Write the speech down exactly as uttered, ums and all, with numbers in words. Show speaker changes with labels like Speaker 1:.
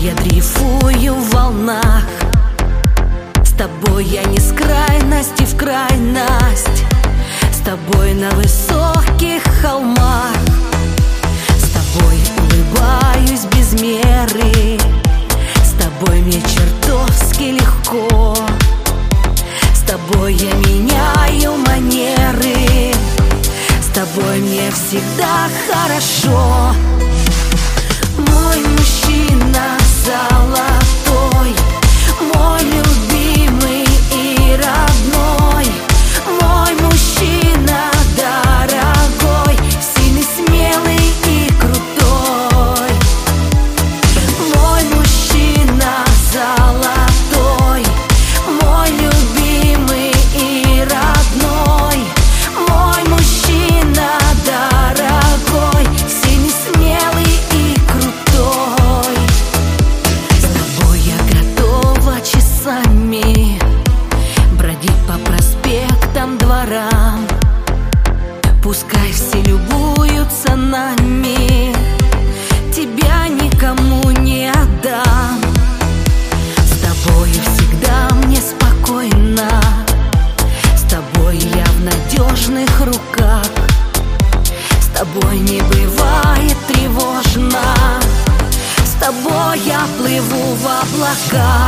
Speaker 1: я дрейфую в волнах. С тобой я не с крайности в крайность, с тобой на высоких холмах. С тобой улыбаюсь без меры, с тобой мне чертовски легко. С тобой я меняю манеры, с тобой мне всегда хорошо. Мой мужчина золотой, мой любимый и родной, мой мужчина дорогой, сильный, смелый и крутой. Мой мужчина золотой, мой любимый и родной, мой мужчина дорогой, сильный, смелый и крутой. С тобой я готова часами бродить по проспектам, дворам, пускай все любуются нами, тебя никому не отдам. С тобою всегда мне спокойно, с тобой я в надежных руках, с тобой не бывает тревожно, с тобой я плыву в облаках.